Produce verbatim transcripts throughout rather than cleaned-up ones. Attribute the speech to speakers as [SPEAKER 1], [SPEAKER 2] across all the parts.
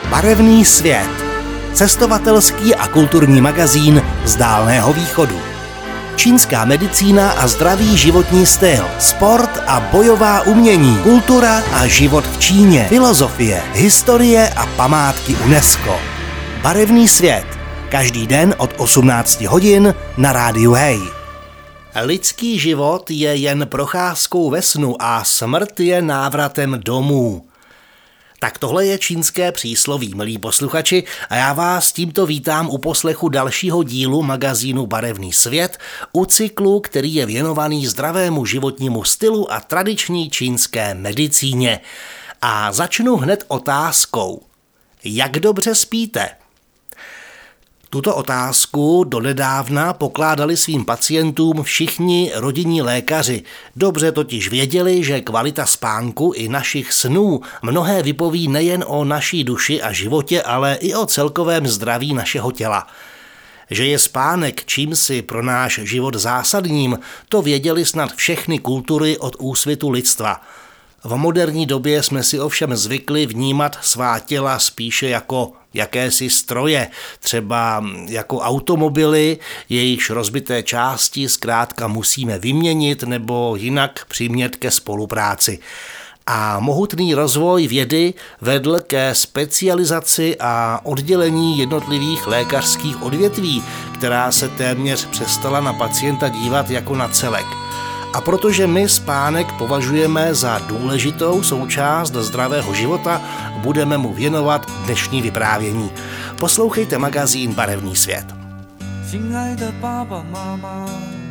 [SPEAKER 1] Barevný svět. Cestovatelský a kulturní magazín z Dálného východu. Čínská medicína a zdravý životní styl, sport a bojová umění, kultura a život v Číně, filozofie, historie a památky UNESCO. Barevný svět. Každý den od osmnácti hodin na rádiu Hej. Lidský život je jen procházkou ve snu a smrt je návratem domů. Tak tohle je čínské přísloví, milí posluchači, a já vás tímto vítám u poslechu dalšího dílu magazínu Barevný svět, u cyklu, který je věnovaný zdravému životnímu stylu a tradiční čínské medicíně. A začnu hned otázkou. Jak dobře spíte? Tuto otázku donedávna pokládali svým pacientům všichni rodinní lékaři. Dobře totiž věděli, že kvalita spánku i našich snů mnohé vypoví nejen o naší duši a životě, ale i o celkovém zdraví našeho těla. Že je spánek čímsi pro náš život zásadním, to věděli snad všechny kultury od úsvitu lidstva. V moderní době jsme si ovšem zvykli vnímat svá těla spíše jako jakési stroje, třeba jako automobily, jejichž rozbité části zkrátka musíme vyměnit nebo jinak přimět ke spolupráci. A mohutný rozvoj vědy vedl ke specializaci a oddělení jednotlivých lékařských odvětví, která se téměř přestala na pacienta dívat jako na celek. A protože my spánek považujeme za důležitou součást zdravého života, budeme mu věnovat dnešní vyprávění. Poslouchejte magazín Barevný svět.
[SPEAKER 2] 亲爱的爸爸妈妈，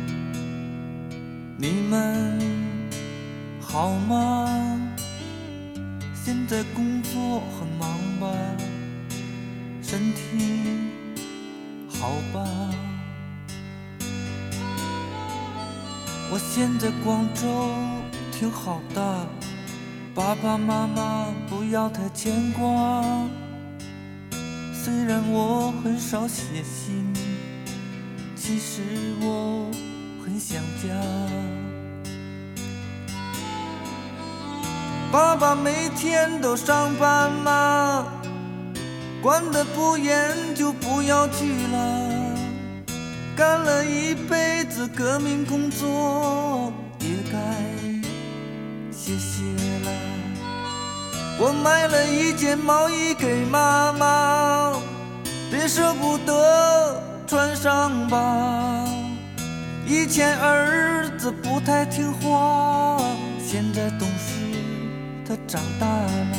[SPEAKER 2] 你们好吗？现在工作很忙吧？身体好吧？我现在广州挺好的，爸爸妈妈不要太牵挂。虽然我很少写信，其实我很想家。爸爸每天都上班吗？管得不严就不要去了。干了一辈子革命工作，也该歇歇了。我买了一件毛衣给妈妈，别舍不得穿上吧。以前儿子不太听话，现在懂事，他长大了。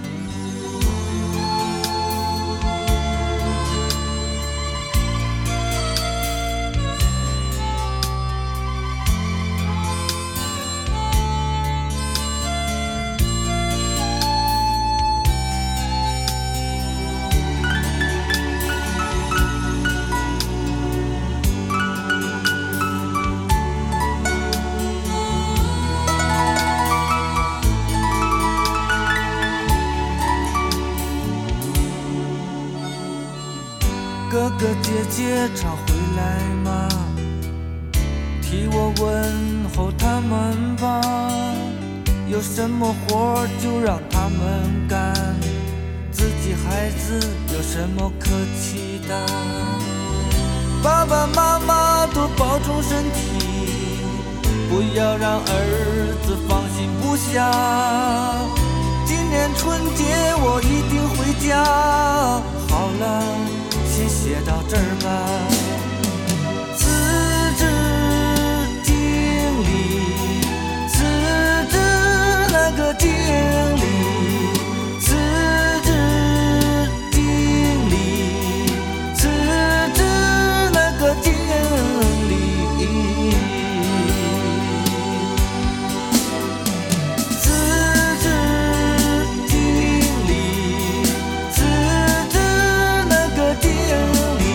[SPEAKER 2] 哥哥姐姐常回来吗？替我问候他们吧，有什么活就让他们干，自己孩子有什么可气的？爸爸妈妈多保重身体，不要让儿子放心不下。今年春节我一定回家。好了，先写到这儿吧。辞职经理，辞职那个经理，辞职经理，辞职那个经理，辞职经理，辞职那个经理。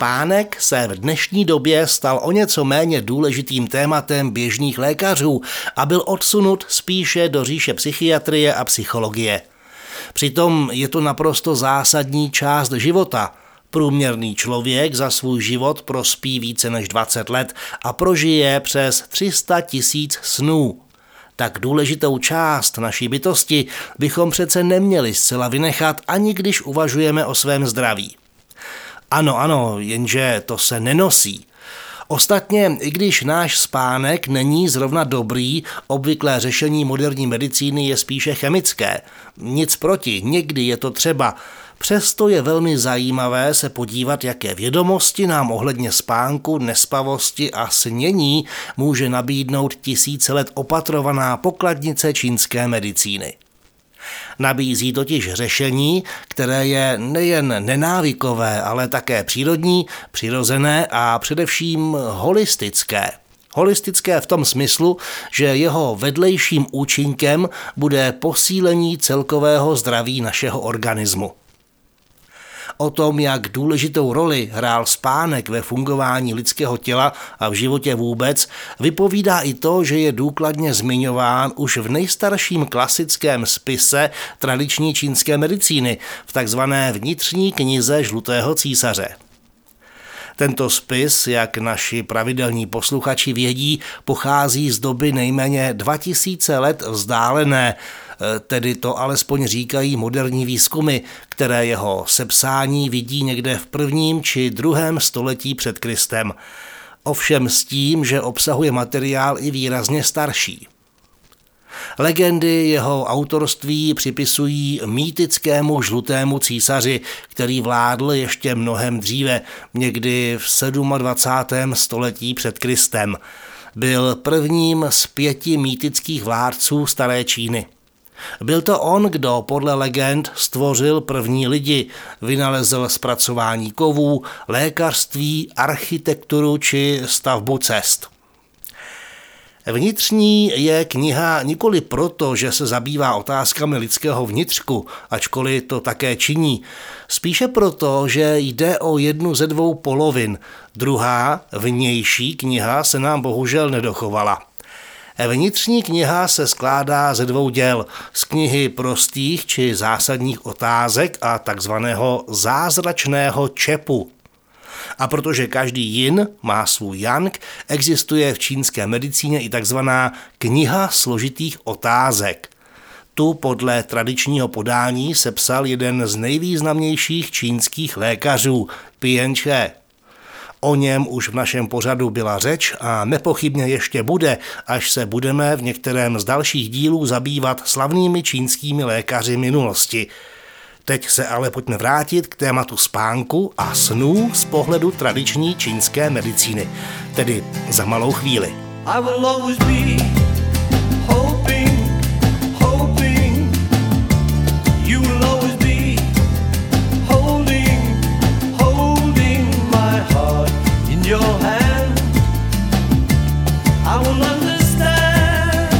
[SPEAKER 1] Spánek se v dnešní době stal o něco méně důležitým tématem běžných lékařů a byl odsunut spíše do říše psychiatrie a psychologie. Přitom je to naprosto zásadní část života. Průměrný člověk za svůj život prospí více než dvacet let a prožije přes tři sta tisíc snů. Tak důležitou část naší bytosti bychom přece neměli zcela vynechat, ani když uvažujeme o svém zdraví. Ano, ano, jenže to se nenosí. Ostatně, i když náš spánek není zrovna dobrý, obvyklé řešení moderní medicíny je spíše chemické. Nic proti, někdy je to třeba. Přesto je velmi zajímavé se podívat, jaké vědomosti nám ohledně spánku, nespavosti a snění může nabídnout tisíce let opatrovaná pokladnice čínské medicíny. Nabízí totiž řešení, které je nejen nenávykové, ale také přírodní, přirozené a především holistické. Holistické v tom smyslu, že jeho vedlejším účinkem bude posílení celkového zdraví našeho organismu. O tom, jak důležitou roli hrál spánek ve fungování lidského těla a v životě vůbec, vypovídá i to, že je důkladně zmiňován už v nejstarším klasickém spise tradiční čínské medicíny, v takzvané vnitřní knize žlutého císaře. Tento spis, jak naši pravidelní posluchači vědí, pochází z doby nejméně dva tisíce let vzdálené, tedy to alespoň říkají moderní výzkumy, které jeho sepsání vidí někde v prvním či druhém století před Kristem. Ovšem s tím, že obsahuje materiál i výrazně starší. Legendy jeho autorství připisují mýtickému žlutému císaři, který vládl ještě mnohem dříve, někdy v dvacátém sedmém století před Kristem. Byl prvním z pěti mýtických vládců staré Číny. Byl to on, kdo podle legend stvořil první lidi, vynalezl zpracování kovů, lékařství, architekturu či stavbu cest. Vnitřní je kniha nikoli proto, že se zabývá otázkami lidského vnitřku, ačkoliv to také činí, spíše proto, že jde o jednu ze dvou polovin. Druhá, vnější kniha se nám bohužel nedochovala. Vnitřní kniha se skládá ze dvou děl, z knihy prostých či zásadních otázek a takzvaného zázračného čepu. A protože každý jin má svůj yang, existuje v čínské medicíně i takzvaná kniha složitých otázek. Tu podle tradičního podání sepsal jeden z nejvýznamnějších čínských lékařů, Pien Che. O něm už v našem pořadu byla řeč a nepochybně ještě bude, až se budeme v některém z dalších dílů zabývat slavnými čínskými lékaři minulosti. Teď se ale pojďme vrátit k tématu spánku a snů z pohledu tradiční čínské medicíny, tedy za malou chvíli.
[SPEAKER 2] I will always be hoping, hoping. You will always be holding, holding my heart in your hand. I will understand.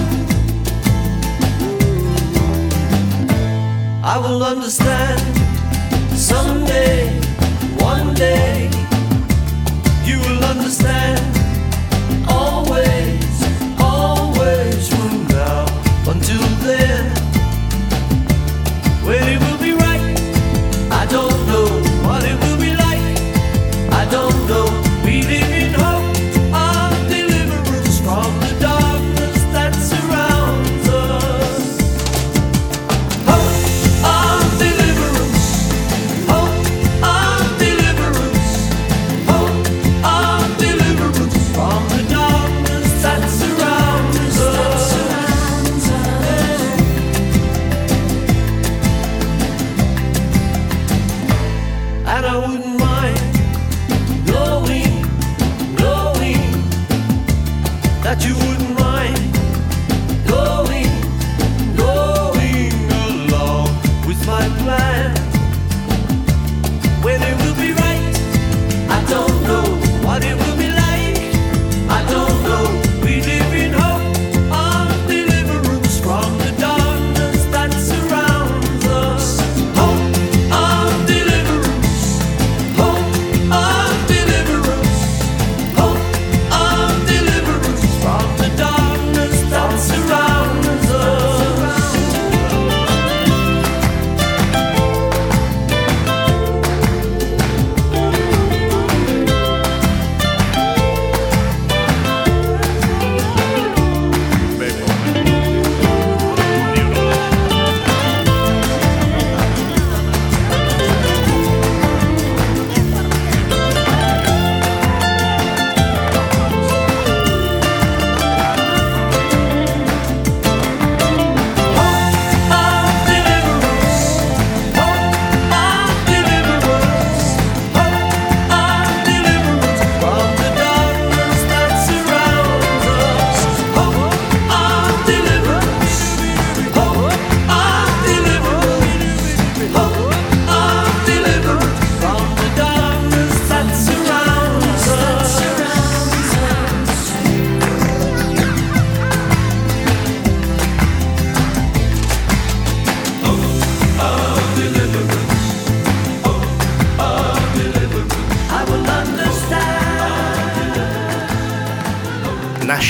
[SPEAKER 2] I will understand someday, one day. You will understand. Always, always from now until then. When it will be right, I don't know. What it will be like, I don't know. We live in hope of deliverance from the darkness that surrounds us. Hope of deliverance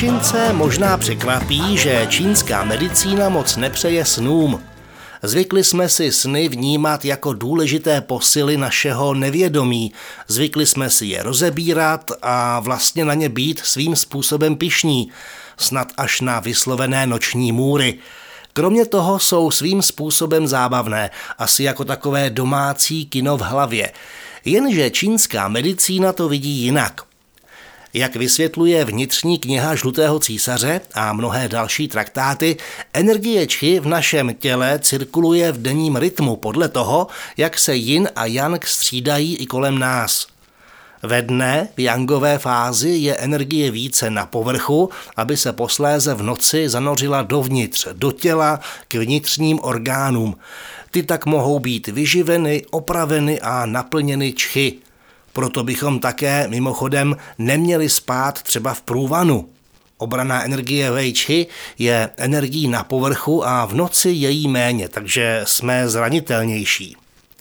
[SPEAKER 1] Těšince možná překvapí, že čínská medicína moc nepřeje snům. Zvykli jsme si sny vnímat jako důležité posily našeho nevědomí, zvykli jsme si je rozebírat a vlastně na ně být svým způsobem pyšní, snad až na vyslovené noční můry. Kromě toho jsou svým způsobem zábavné, asi jako takové domácí kino v hlavě. Jenže čínská medicína to vidí jinak. Jak vysvětluje vnitřní kniha Žlutého císaře a mnohé další traktáty, energie čchi v našem těle cirkuluje v denním rytmu podle toho, jak se yin a yang střídají i kolem nás. Ve dne v yangové fázi je energie více na povrchu, aby se posléze v noci zanořila dovnitř, do těla, k vnitřním orgánům. Ty tak mohou být vyživeny, opraveny a naplněny čchy. Proto bychom také mimochodem neměli spát třeba v průvanu. Obranná energie Wei Qi je energií na povrchu a v noci je jí méně, takže jsme zranitelnější.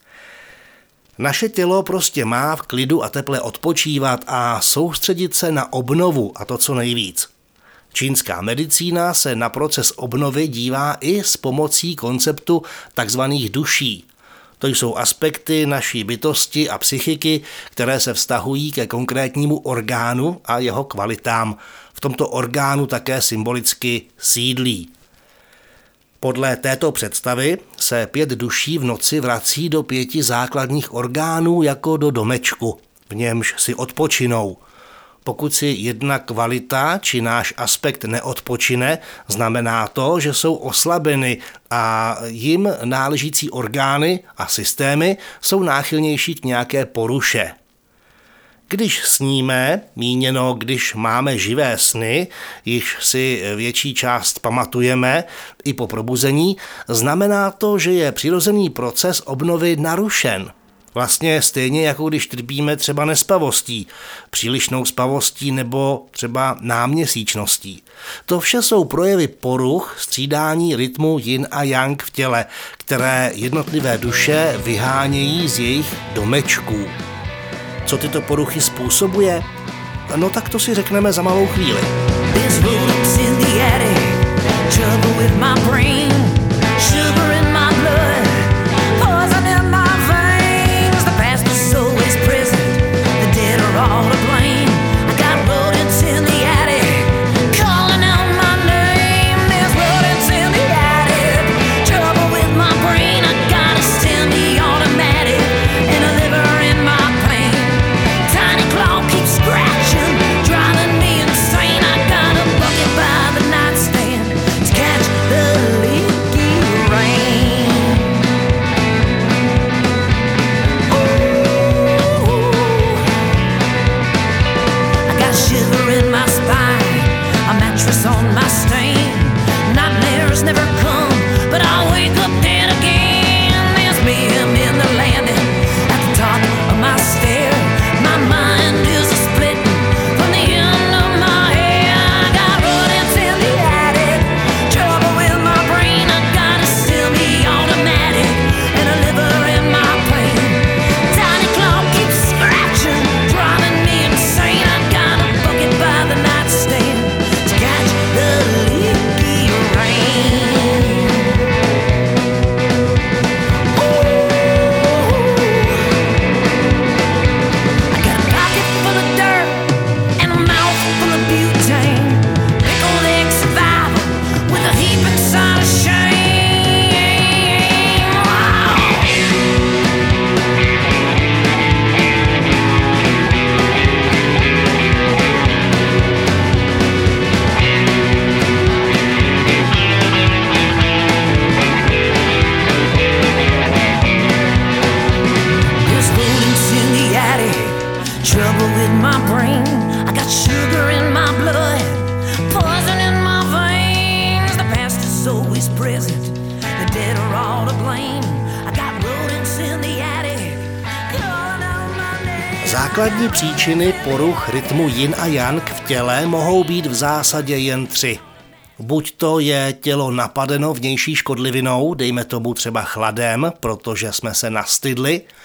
[SPEAKER 1] Naše tělo prostě má v klidu a teple odpočívat a soustředit se na obnovu, a to co nejvíc. Čínská medicína se na proces obnovy dívá i s pomocí konceptu takzvaných duší. To jsou aspekty naší bytosti a psychiky, které se vztahují ke konkrétnímu orgánu a jeho kvalitám. V tomto orgánu také symbolicky sídlí. Podle této představy se pět duší v noci vrací do pěti základních orgánů jako do domečku, v němž si odpočinou. Pokud si jedna kvalita či náš aspekt neodpočine, znamená to, že jsou oslabeny a jim náležící orgány a systémy jsou náchylnější k nějaké poruše. Když sníme, míněno když máme živé sny, již si větší část pamatujeme i po probuzení, znamená to, že je přirozený proces obnovy narušen. Vlastně stejně jako když trpíme třeba nespavostí, přílišnou spavostí nebo třeba náměsíčností. To vše jsou projevy poruch střídání rytmu yin a yang v těle, které jednotlivé duše vyhánějí z jejich domečků. Co tyto poruchy způsobuje? No tak to si řekneme za malou chvíli. Základní příčiny poruch rytmu yin a yang v těle mohou být v zásadě jen tři. Buď to je tělo napadeno vnější škodlivinou, dejme tomu třeba chladem, protože jsme se nastydli,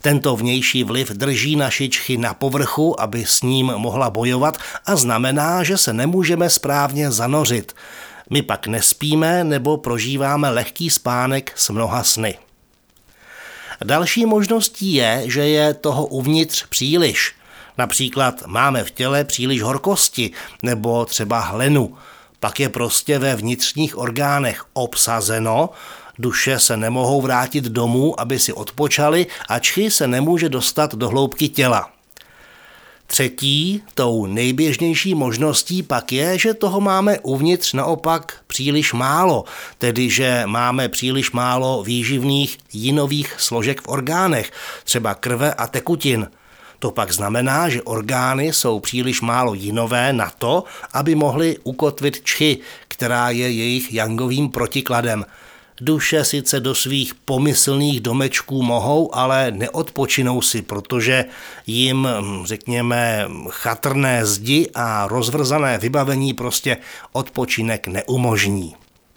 [SPEAKER 1] Tento vnější vliv drží naši čchy na povrchu, aby s ním mohla bojovat, a znamená, že se nemůžeme správně zanořit. My pak nespíme nebo prožíváme lehký spánek s mnoha sny. Další možností je, že je toho uvnitř příliš. Například máme v těle příliš horkosti nebo třeba hlenu. Pak je prostě ve vnitřních orgánech obsazeno, duše se nemohou vrátit domů, aby si odpočali, a čchy se nemůže dostat do hloubky těla. Třetí, tou nejběžnější možností pak je, že toho máme uvnitř naopak příliš málo, tedy že máme příliš málo výživných jinových složek v orgánech, třeba krve a tekutin. To pak znamená, že orgány jsou příliš málo jinové na to, aby mohly ukotvit čchy, která je jejich jangovým protikladem. Duše sice do svých pomyslných domečků mohou, ale neodpočinou si, protože jim, řekněme, chatrné zdi a rozvrzané vybavení prostě odpočinek neumožní.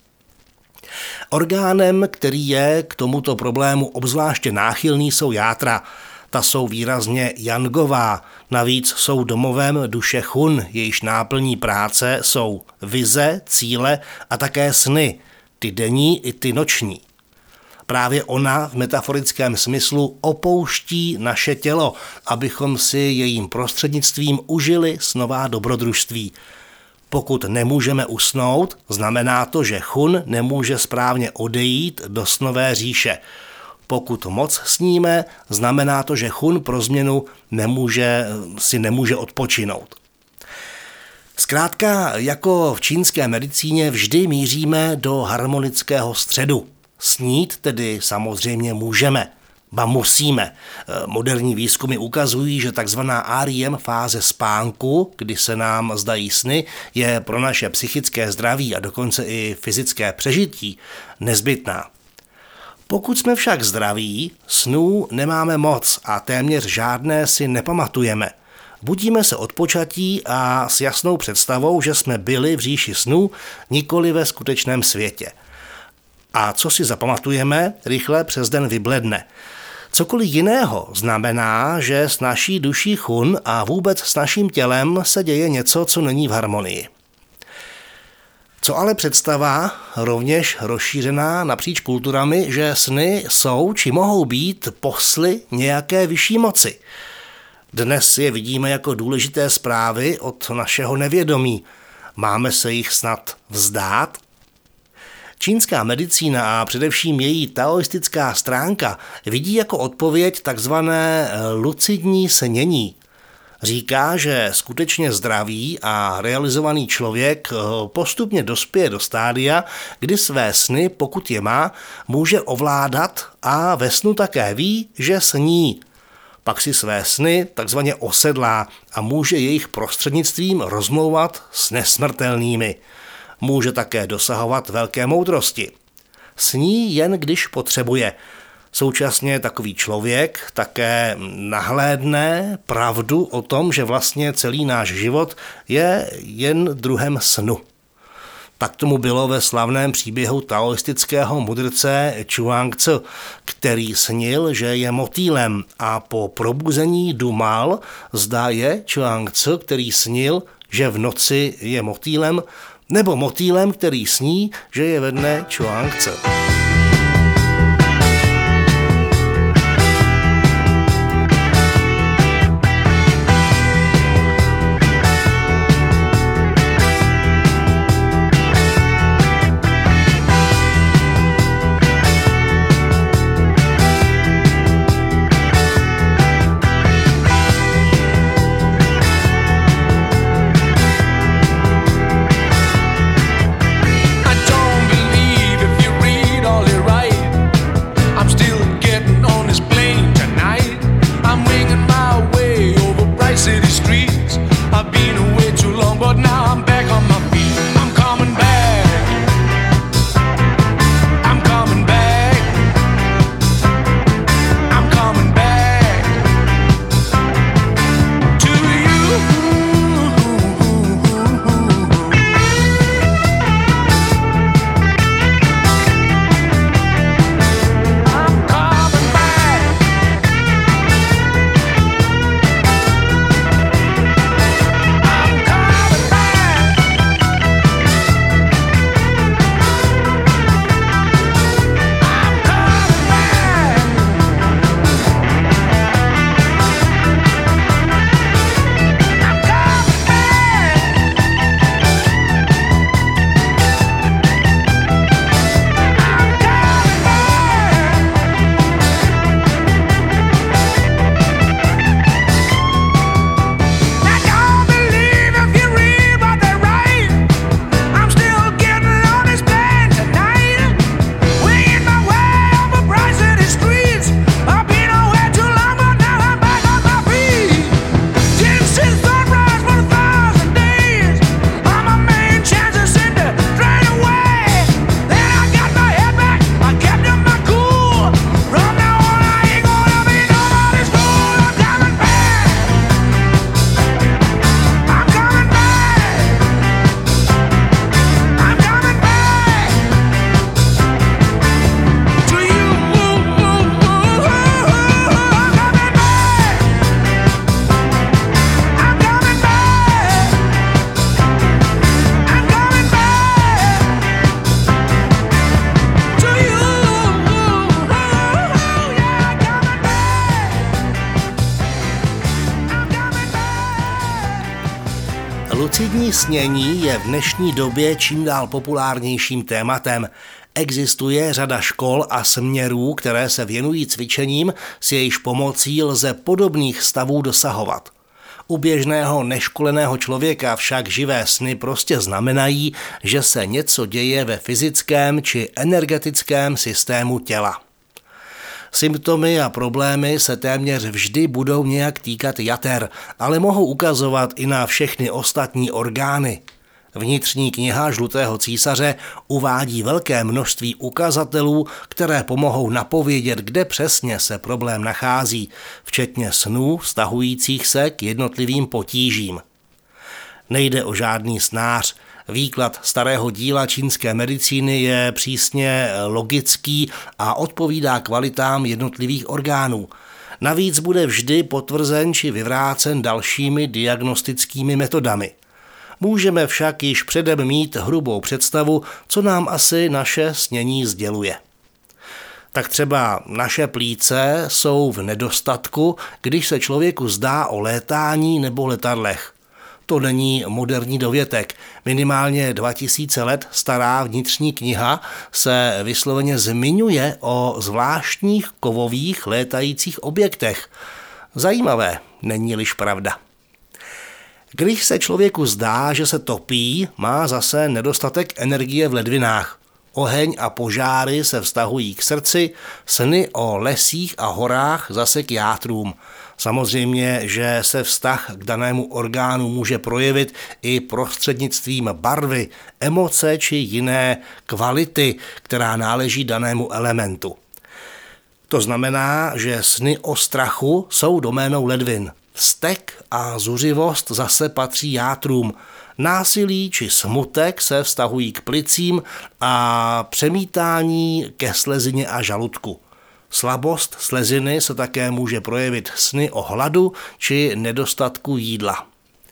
[SPEAKER 1] Orgánem, který je k tomuto problému obzvláště náchylný, jsou játra. Ta jsou výrazně jangová, navíc jsou domovem duše chun, jejíž náplní práce jsou vize, cíle a také sny, ty denní i ty noční. Právě ona v metaforickém smyslu opouští naše tělo, abychom si jejím prostřednictvím užili snová dobrodružství. Pokud nemůžeme usnout, znamená to, že chun nemůže správně odejít do snové říše. Pokud moc sníme, znamená to, že chun pro změnu nemůže, si nemůže odpočinout. Zkrátka, jako v čínské medicíně vždy míříme do harmonického středu. Snít tedy samozřejmě můžeme, ba musíme. Moderní výzkumy ukazují, že takzvaná R E M fáze spánku, kdy se nám zdají sny, je pro naše psychické zdraví a dokonce i fyzické přežití nezbytná. Pokud jsme však zdraví, snů nemáme moc a téměř žádné si nepamatujeme. Budíme se odpočatí a s jasnou představou, že jsme byli v říši snů, nikoli ve skutečném světě. A co si zapamatujeme, rychle přes den vybledne. Cokoliv jiného znamená, že s naší duší chun a vůbec s naším tělem se děje něco, co není v harmonii. Co ale představa, rovněž rozšířená napříč kulturami, že sny jsou či mohou být posly nějaké vyšší moci. Dnes je vidíme jako důležité zprávy od našeho nevědomí. Máme se jich snad vzdát? Čínská medicína a především její taoistická stránka vidí jako odpověď takzvané lucidní snění. Říká, že skutečně zdravý a realizovaný člověk postupně dospěje do stádia, kdy své sny, pokud je má, může ovládat a ve snu také ví, že sní. Pak si své sny takzvaně osedlá a může jejich prostřednictvím rozmlouvat s nesmrtelnými. Může také dosahovat velké moudrosti. Sní jen když potřebuje. Současně takový člověk také nahlédne pravdu o tom, že vlastně celý náš život je jen druhem snu. Tak tomu bylo ve slavném příběhu taoistického mudrce Chuang-Tzu, který snil, že je motýlem a po probuzení dumal, zda je Chuang-Tzu, který snil, že v noci je motýlem, nebo motýlem, který sní, že je ve dne Chuang-Tzu.
[SPEAKER 2] I don't believe if you read
[SPEAKER 1] Aktivní snění je v dnešní době čím dál populárnějším tématem. Existuje řada škol a směrů, které se věnují cvičením, s jejichž pomocí lze podobných stavů dosahovat. U běžného neškoleného člověka však živé sny prostě znamenají, že se něco děje ve fyzickém či energetickém systému těla. Symptomy a problémy se téměř vždy budou nějak týkat jater, ale mohou ukazovat i na všechny ostatní orgány. Vnitřní kniha Žlutého císaře uvádí velké množství ukazatelů, které pomohou napovědět, kde přesně se problém nachází, včetně snů vztahujících se k jednotlivým potížím. Nejde o žádný snář. Výklad starého díla čínské medicíny je přísně logický a odpovídá kvalitám jednotlivých orgánů. Navíc bude vždy potvrzen či vyvrácen dalšími diagnostickými metodami. Můžeme však již předem mít hrubou představu, co nám asi naše snění sděluje. Tak třeba naše plíce jsou v nedostatku, když se člověku zdá o létání nebo letadlech. To není moderní dovětek. Minimálně dva tisíce let stará vnitřní kniha se vysloveně zmiňuje o zvláštních kovových létajících objektech. Zajímavé, není-liž pravda. Když se člověku zdá, že se topí, má zase nedostatek energie v ledvinách. Oheň a požáry se vztahují k srdci, sny o lesích a horách zase k játrům. Samozřejmě, že se vztah k danému orgánu může projevit i prostřednictvím barvy, emoce či jiné kvality, která náleží danému elementu. To znamená, že sny o strachu jsou doménou ledvin. Vztek a zuřivost zase patří játrům. Násilí či smutek se vztahují k plicím a přemítání ke slezině a žaludku. Slabost sleziny se také může projevit sny o hladu či nedostatku jídla.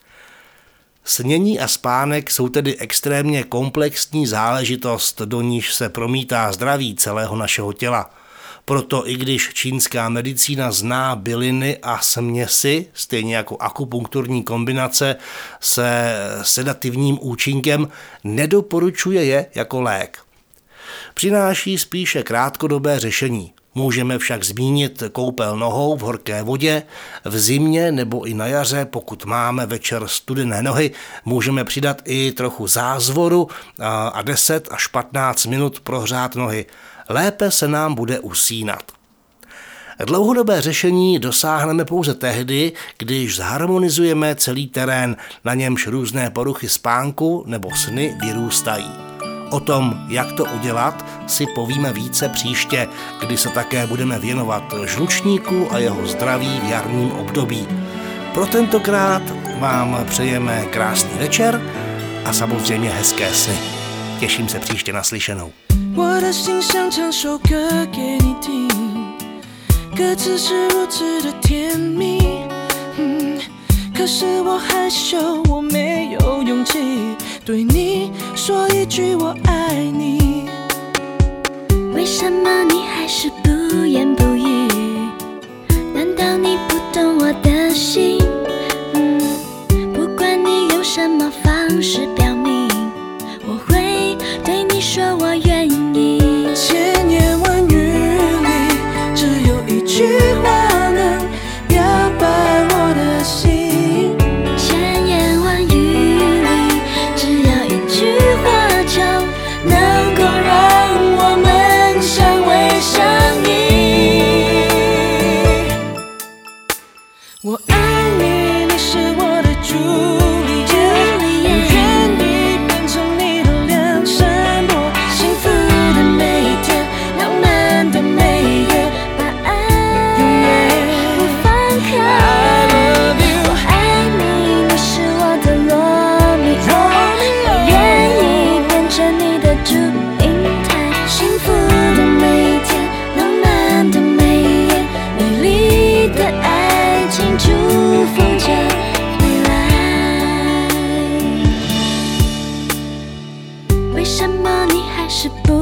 [SPEAKER 1] Snění a spánek jsou tedy extrémně komplexní záležitost, do níž se promítá zdraví celého našeho těla. Proto i když čínská medicína zná byliny a směsi, stejně jako akupunkturní kombinace se sedativním účinkem, nedoporučuje je jako lék. Přináší spíše krátkodobé řešení. Můžeme však zmínit koupel nohou v horké vodě, v zimě nebo i na jaře, pokud máme večer studené nohy, můžeme přidat i trochu zázvoru a deset až patnáct minut prohřát nohy. Lépe se nám bude usínat. Dlouhodobé řešení dosáhneme pouze tehdy, když zharmonizujeme celý terén, na němž různé poruchy spánku nebo sny vyrůstají. O tom, jak to udělat, si povíme více příště, kdy se také budeme věnovat žlučníku a jeho zdraví v jarním období. Pro tentokrát vám přejeme krásný večer a samozřejmě hezké sny. Těším se příště na slyšenou.
[SPEAKER 2] 我的心想唱首歌给你听，歌词是如此的甜蜜，嗯，可是我害羞，我没有勇气对你说一句我爱你。
[SPEAKER 3] 为什么你还是不言不语？难道你不懂我的心？嗯，不管你用什么方式表明，我会对你说我愿意。
[SPEAKER 2] 千言万语里，只有一句话能表白我的心。
[SPEAKER 3] 千言万语里，只要一句话就能够让我们相偎相依。
[SPEAKER 2] 我爱你，你是我的朱丽叶，我愿意变成你的梁山伯，幸福的每一天，浪漫的每一夜，把爱永远
[SPEAKER 3] 不放开。
[SPEAKER 2] I love you，
[SPEAKER 3] 我爱你，你是我的罗密欧，我愿意变成你的祝英台，幸福的每一天，浪漫的每一夜，美丽的爱情祝福着未来。为什么你还是不